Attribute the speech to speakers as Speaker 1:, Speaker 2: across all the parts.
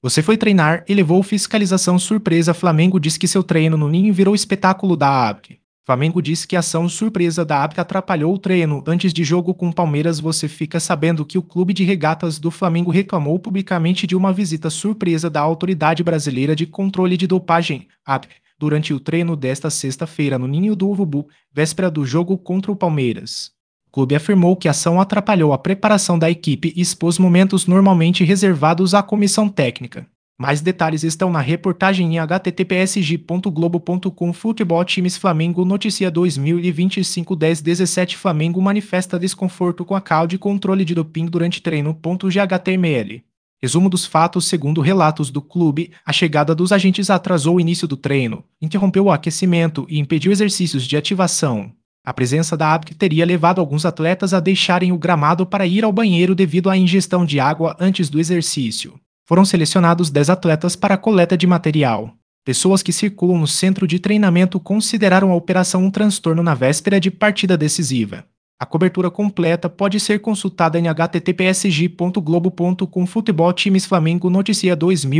Speaker 1: Você foi treinar e levou fiscalização surpresa. Flamengo diz que seu treino no Ninho virou espetáculo da ABC. Flamengo disse que a ação surpresa da ABC atrapalhou o treino. Antes de jogo com o Palmeiras, você fica sabendo que o clube de regatas do Flamengo reclamou publicamente de uma visita surpresa da Autoridade Brasileira de Controle de Dopagem, ABC, durante o treino desta sexta-feira no Ninho do Urubu, véspera do jogo contra o Palmeiras. O clube afirmou que a ação atrapalhou a preparação da equipe e expôs momentos normalmente reservados à comissão técnica. Mais detalhes estão na reportagem em https://globo.com. Futebol Times Flamengo noticia 2025 10-17. Flamengo manifesta desconforto com a call de controle de doping durante treino. .html. Resumo dos fatos. Segundo relatos do clube, a chegada dos agentes atrasou o início do treino, interrompeu o aquecimento e impediu exercícios de ativação. A presença da ABC teria levado alguns atletas a deixarem o gramado para ir ao banheiro devido à ingestão de água antes do exercício. Foram selecionados 10 atletas para a coleta de material. Pessoas que circulam no centro de treinamento consideraram a operação um transtorno na véspera de partida decisiva. A cobertura completa pode ser consultada em https://globo.com. Futebol Times Flamengo noticia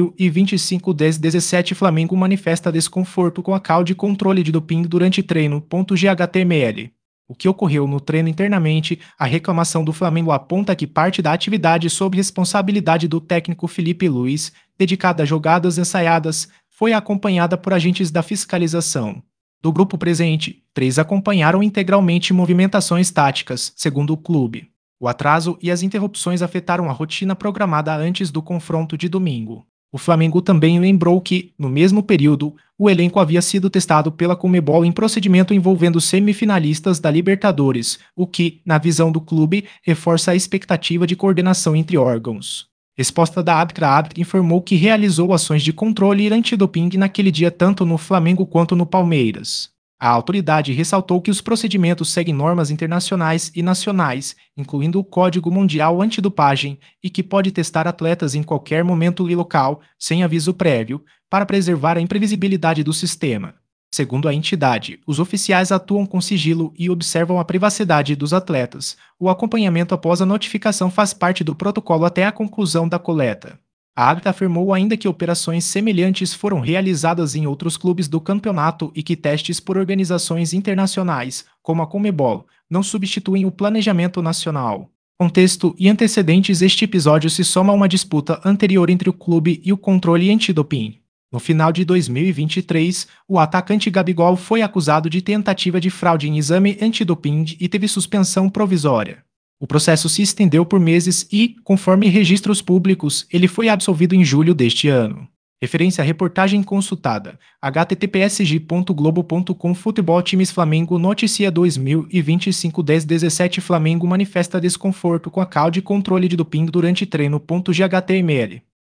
Speaker 1: 2025 10-17. Flamengo manifesta desconforto com a call de controle de doping durante treino. .html. O que ocorreu no treino internamente, a reclamação do Flamengo aponta que parte da atividade sob responsabilidade do técnico Felipe Luiz, dedicada a jogadas ensaiadas, foi acompanhada por agentes da fiscalização. Do grupo presente, 3 acompanharam integralmente movimentações táticas, segundo o clube. O atraso e as interrupções afetaram a rotina programada antes do confronto de domingo. O Flamengo também lembrou que, no mesmo período, o elenco havia sido testado pela Conmebol em procedimento envolvendo semifinalistas da Libertadores, o que, na visão do clube, reforça a expectativa de coordenação entre órgãos. Resposta da ABC. A ABC informou que realizou ações de controle antidoping naquele dia tanto no Flamengo quanto no Palmeiras. A autoridade ressaltou que os procedimentos seguem normas internacionais e nacionais, incluindo o Código Mundial Antidopagem, e que pode testar atletas em qualquer momento e local, sem aviso prévio, para preservar a imprevisibilidade do sistema. Segundo a entidade, os oficiais atuam com sigilo e observam a privacidade dos atletas. O acompanhamento após a notificação faz parte do protocolo até a conclusão da coleta. A ABC afirmou ainda que operações semelhantes foram realizadas em outros clubes do campeonato e que testes por organizações internacionais, como a Conmebol, não substituem o planejamento nacional. Contexto e antecedentes. Este episódio se soma a uma disputa anterior entre o clube e o controle antidoping. No final de 2023, o atacante Gabigol foi acusado de tentativa de fraude em exame antidoping e teve suspensão provisória. O processo se estendeu por meses e, conforme registros públicos, ele foi absolvido em julho deste ano. Referência à reportagem consultada: https://globo.com. Futebol Times Flamengo noticia 2025 10-17. Flamengo manifesta desconforto com a call de controle de doping durante treino. .html.